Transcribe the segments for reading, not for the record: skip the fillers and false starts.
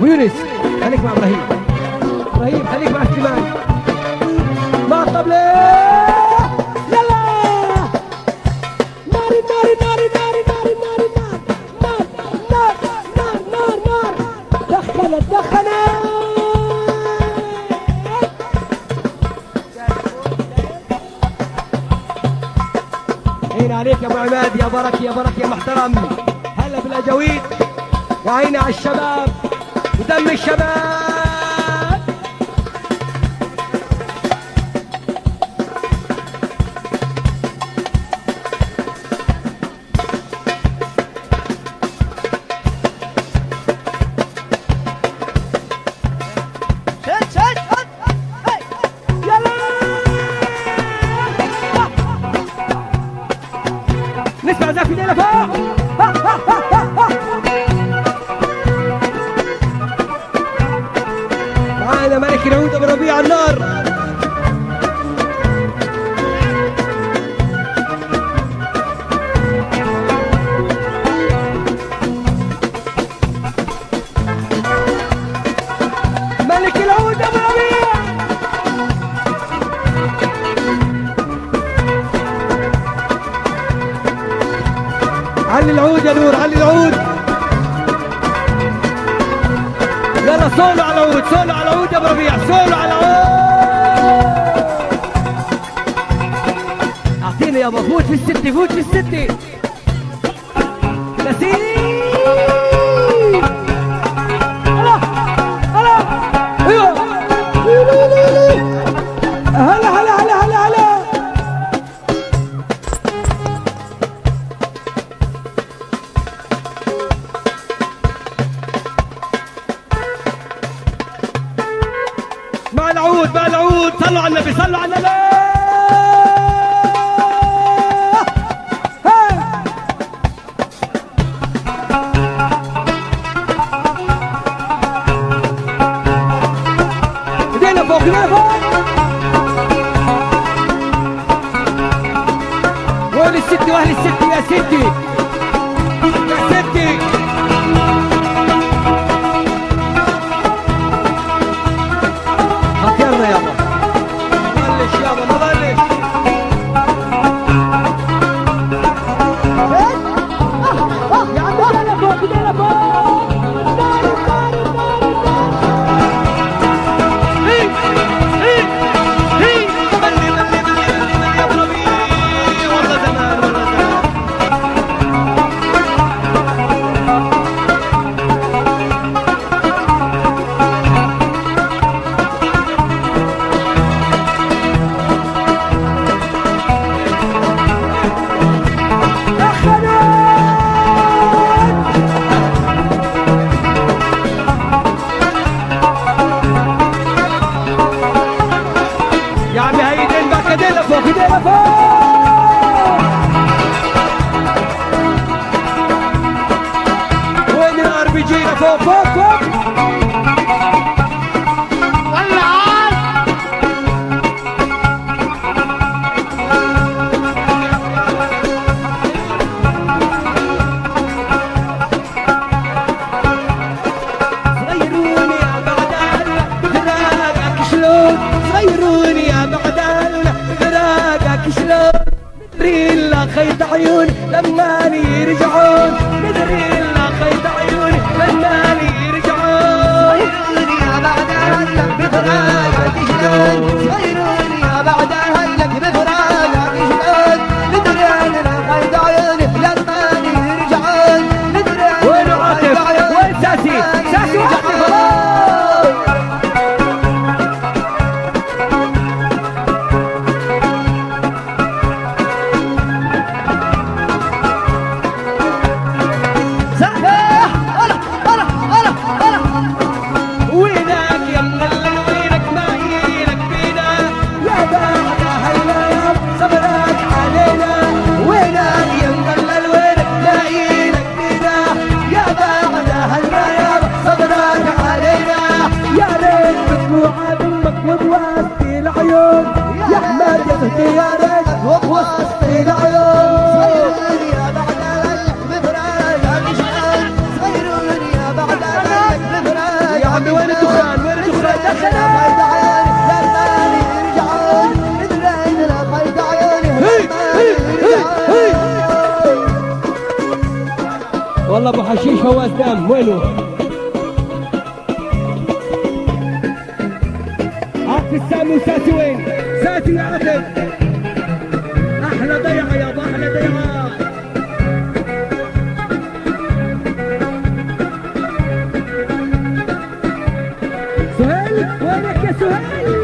يونس خليك مع ابراهيم، ابراهيم خليك مع سليمان مع الطبلة. يلا نار نار نار نار نار نار نار نار نار نار نار دخلت دخلت. عين عليك يا ابو عماد، يا بركه يا بركه يا محترم. هلا بالاجاويد، يا عيني على الشباب ودم الشباب. نسمع زاف ايدينا فوق. معانا ملك العود ابو ربيع النار. ملك العود ابو ربيع. علي العود يا نور، علي العود. يلا سولو على العود، سولو على العود يا ابو ربيع، سولو على العود. اعطيني يابا، فوت في الستة، فوت في الستة. نسيم هلا هلا ايوه هلا هلا هلا هلا هلا. مع العود مع العود. صلوا على النبي، صلوا على النبي. ايدينا فوق، ايدينا فوق. وين الستي واهل الستي يا ستي يا ستي. يلا يابا بلش يابا، ما بلش. يا عم ايدينا فوق، ايدينا فوق. نار نار نار نار. هي هي هي بلي بلي بلي بلي يا ابو ربيع. والله زمان والله زمان. يا عمي هاي ايدين بقى، ايدينا فوق، ايدينا فوق. وين الار بي جي؟ فوق فوق فوق. خيط عيون لما يرجعون، ندري إلا خيط عيون لما يرجعون. صيروني بعد هلك بفراقك شلون، صيروني بعد هلك بفراقك شلون، ندري إلا خيط عيون لما يرجعون، ندري إلا خيط عيون. وين ساسي؟ ساسي وحدي خلاص. وينك يا مغلل وينك ما يلك بينا، والله ابو حشيش فواز دام وينه؟ عطف السامي وساتي وين؟ ساتي يا عطف احلى ضيعه يابا احلى ضيعه. سهيل وينك يا سهيل؟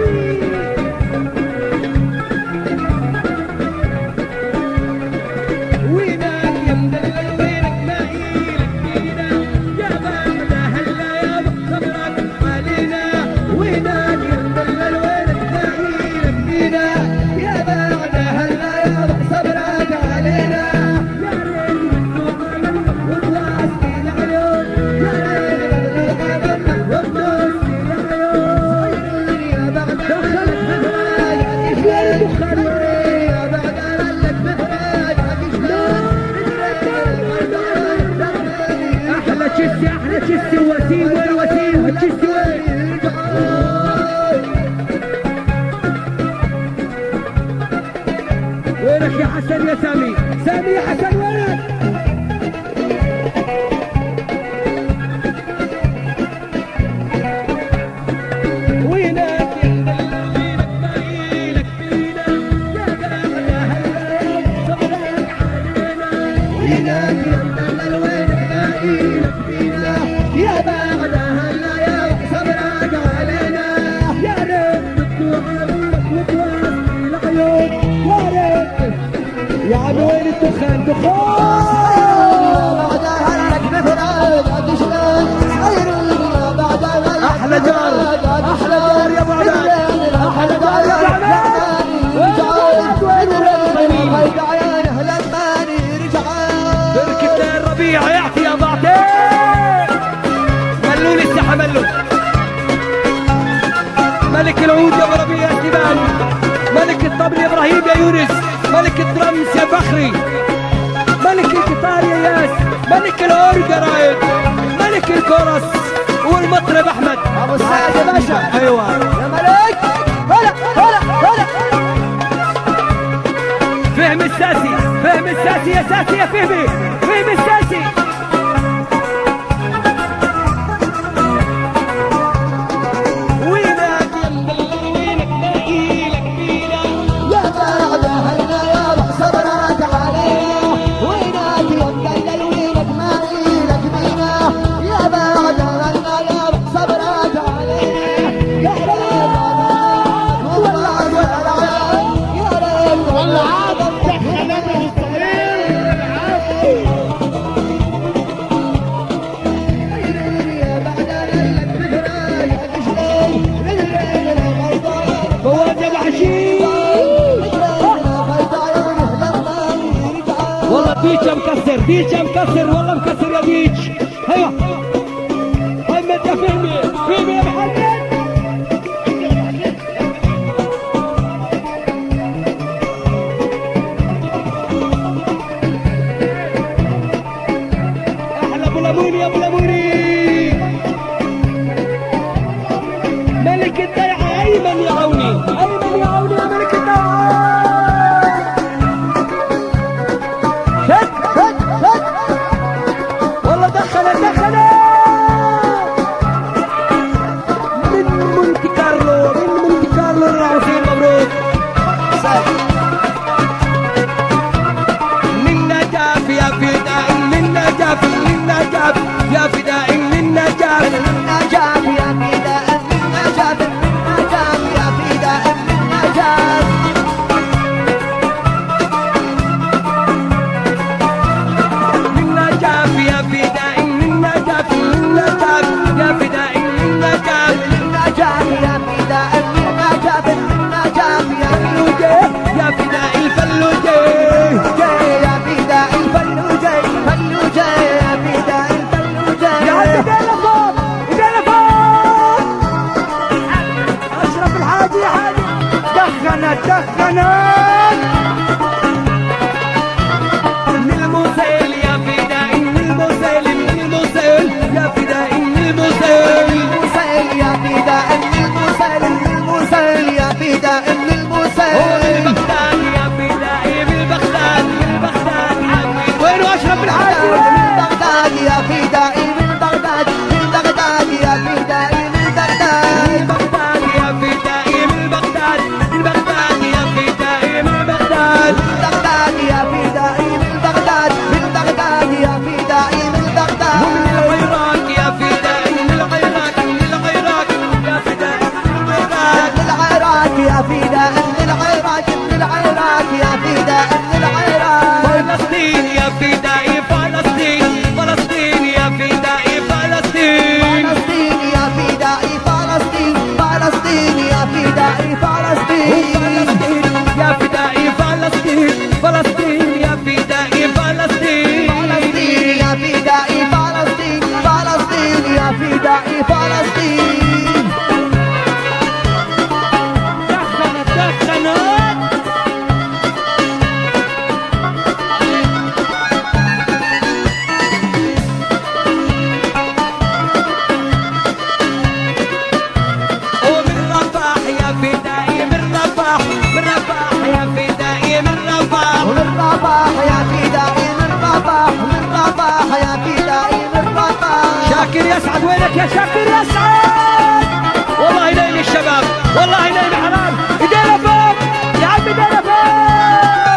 احلى تشسي وسيم وين وسيم تشسي وين؟ وينك يا حسن يا سامي؟ سامي يا حسن وينك؟ وينك يا فينا يا بعد هلا صبرك علينا. وينك يا مدلل وينك فينا يا بعد هلا يا صبرك علينا. يا ريت تطلع وتواسي العيون يا ريت يا عم وين الدخان دخان بعد هلك مثلك تشلون صايرين بعد هلك احلى جار احلى جار يا ابو عبد احلى جار يا ابو عبد بركة الربيع يعطي يا بعطي ملوا لسه حملوا ملك العود يا ابو ربيع يا سيبان ملك الطبل يا ابراهيم يا يونس ملك الدرمس يا فخري ملك الجيتار يا ياس ملك الاورج يا رايد ملك الكورس والمطرب احمد ابو السعد يا باشا. ايوه يا ملك هلا هلا هلا. فهم الساسي فهم الساسي يا ساسي يا فهمي فهم الساسي. ديتش مكسر ديتش مكسر والله مكسر يا ديتش. ايوه محمد يا فهمي فهمي يا محمد. احلى ابو لموني يا ابو لموني ملك الدلع ايمن يا عوني ايمن يا عوني يا ملك الدلع. والله دخلت من مونتي كارلو الرعوسين مبروك. للنجاف يا فداء للنجاف للنجاف يا فداء للنجاف للنجاف يا فداء للنجاف للنجاف ايدك يا شاكر يا سعد. والله نايم الشباب، والله نايم حرام. ايدينا فوق يا عم، ايدينا فوق.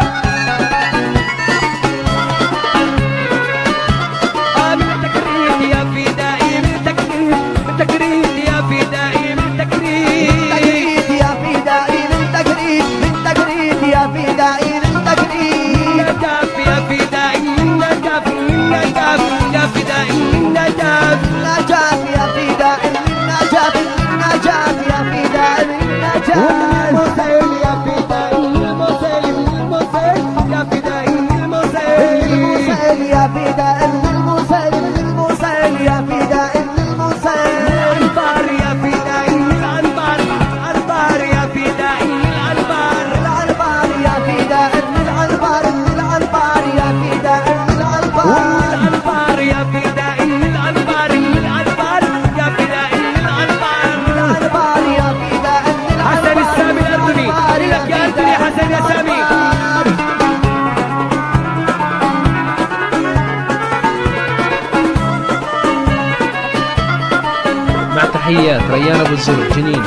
من تكريم يا فدائي، من تكريم، من تكريم يا فدائي، من تكريم يا فدائي، من تكريم، من تكريم يا فدائي، من تكريم. نجاف يا فدائي، نجاف، نجاف يا فدائي، نجاف، نجاف يا فدائي، نجاف، نجاف يا فدائي، نجاف. والمسيل يا فدائي، المسيل، المسيل يا فدائي، المسيل، المسيل يا فدائي، المسيل، المسيل يا فدائي، المسيل. الأنبار يا فدائي، الأنبار، الأنبار يا فدائي، الأنبار، العنبر يا فدائي، العنبر، العنبر يا فدائي، العنبر. الأنبار يا فدائي، الأنبار، الأنبار يا فدائي، الأنبار. العنبر يا فدائي، حسن السامي الأردني، لك يا أردني حسن يا سامي. مع تحيات ريان ابو الزرع جنين.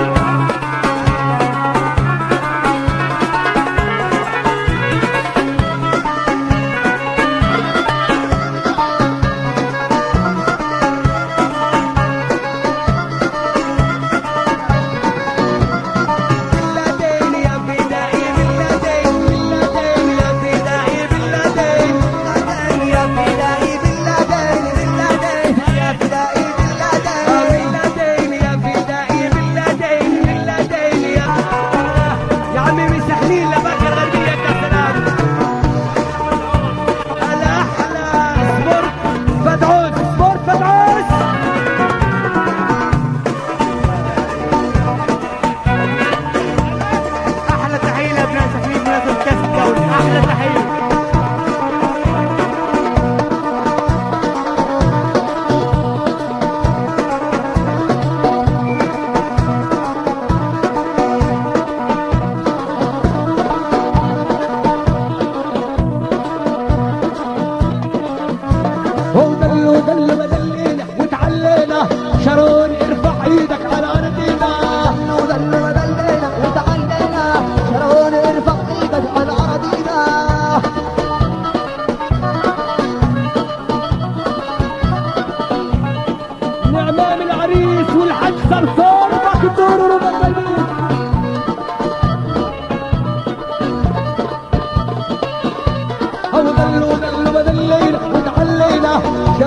باللدين يا فدائي، باللدين، باللدين يا فدائي، باللدين. يا فدائي، باللدين، باللدين يا فدائي، باللدين. باللدين يا فدائي، باللدين، باللدين يا عمي مسحنين لباقي الغربية يا سلام. الأحلى سبورت فدعوس، سبورت فدعوس. أحلى تحية لأبناء سحنين بمناسبة كأس الدوري، أحلى تحية. ودلوا دلوا بدلينا وتعلينا، شارون ارفع ايدك على ارضنا. ودلنا ودلينا وتعلينا، شارون ارفع ايدك على اراضينا. نعمان العريس والحج صرصور مقدور ومقدور. ودلوا دلوا بدلينا وتعلينا،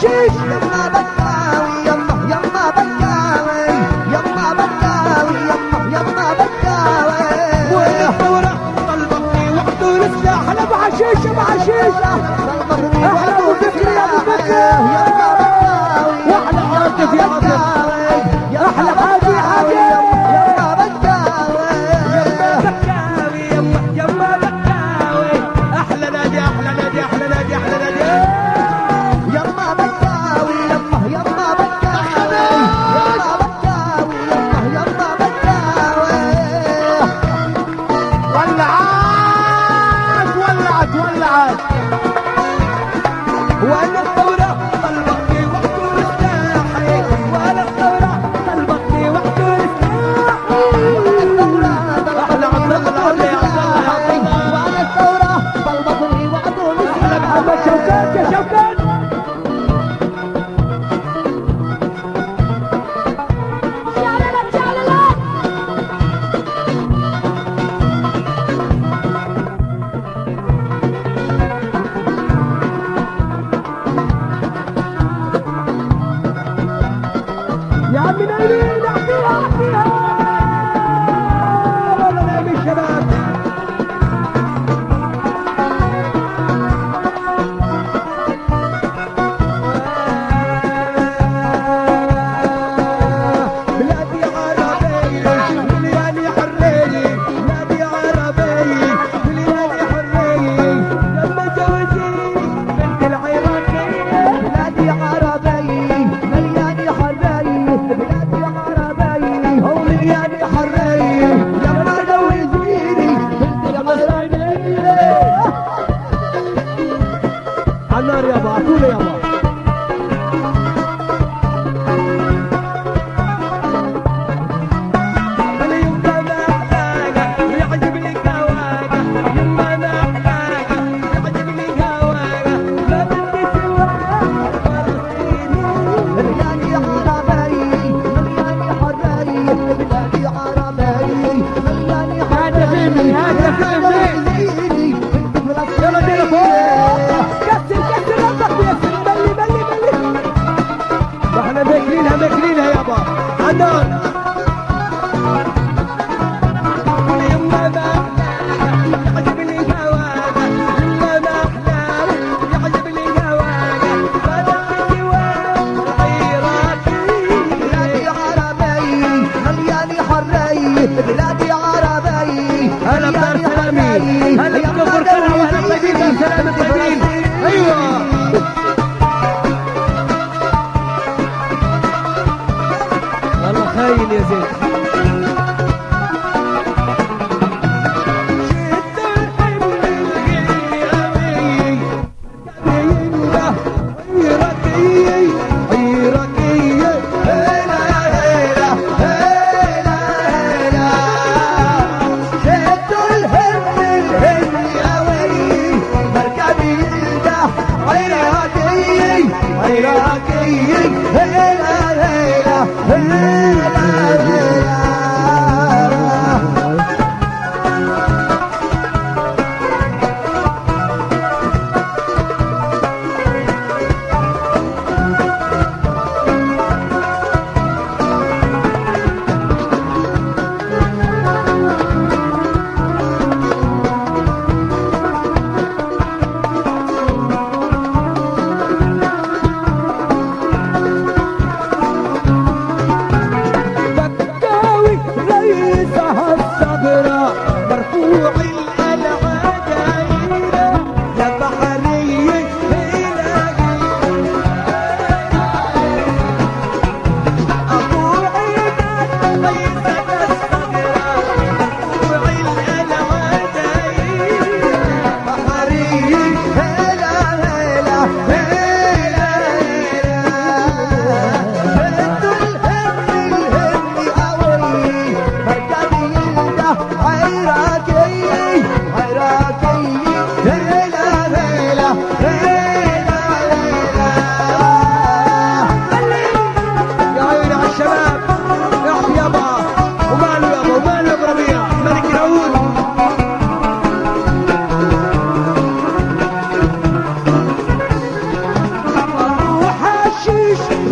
حشيش يما بكاوي يما يما بكاوي يما بكاوي يما بكاوي والثورة طلبتني وحده السلاح انا ابو حشيش ابو حشيش احلى ابو بكر يا ابو بكر يما بكاوي واحلى عاطف يا عاطف احلى حاجي حاجي يما بكاوي يما بكاوي احلى نادي احلى نادي احلى نادي احلى نادي يما بكاوي يما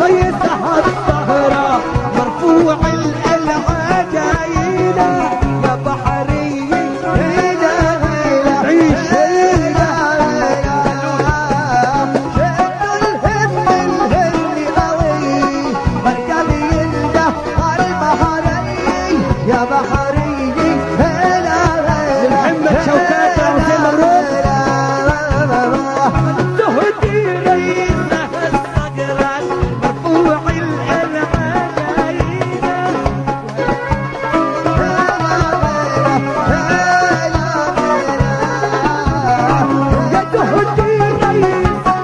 ريسها الصهرة مرفوع العجاينا يا بحري هيلا هيلا عيش هيلا شدوا الهم الهمي قوي مركبي ينده البحري يا بحري هلا هلا محمد شوكات وزين الروم تهدي ريسها الصقرة مرفوع العجاينا يا تهدي ريسها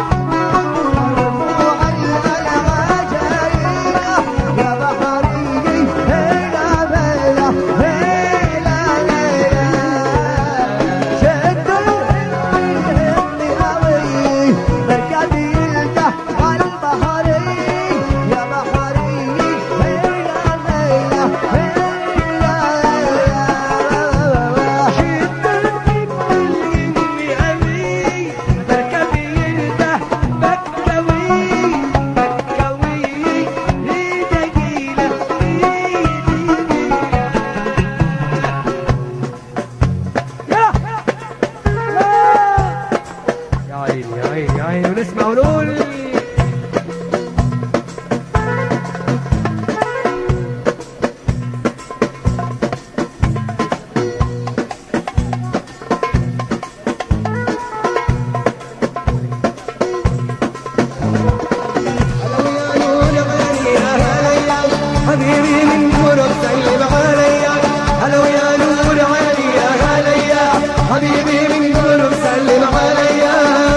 يا عيني ونسمع ونقول حبيبي من قرب سلم عليا هلا ويا نور عيني يا هليا حبيبي من قرب سلم عليا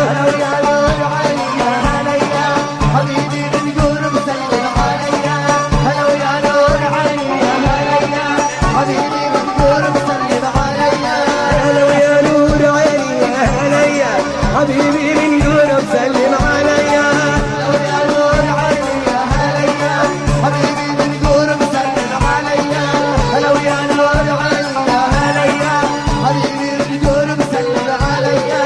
حبيبي من قرب سلم عليا هلا ويا نور عيني يا هليا حبيبي من قرب سلم عليا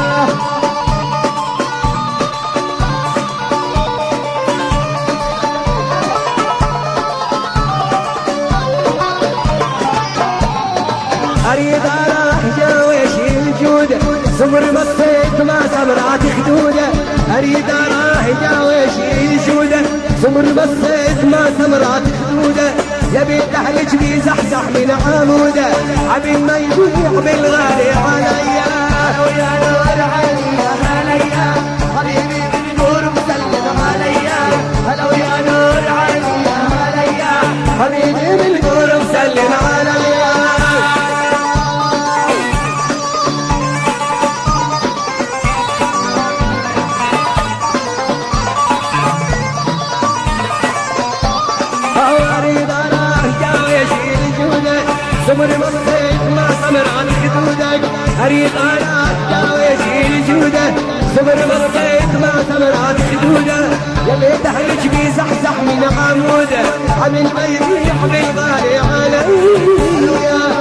اريد اروح جويش الجوده صبر بصيت ما صبرات خدوده اريد اروح جويش الجوده صبر بصيت ما صبرات خدوده يبي تحلج بي زحزح من عموده عبي ما يضيع بالغالي عليا ويا نور عيني يا هليا حبيبي من قرب سلم عليا هلا ويا نور عيني يا هليا حبيبي من قرب سلم عليا اريد اروح جويش الجوده صبر بصيت ما صبر عن خدودك اريد اروح جويش الجوده صبر بصيت ما صبر عن خدوده يبي تحرج بي زحزح من عموده عمل ما يبيح بالغالي عليا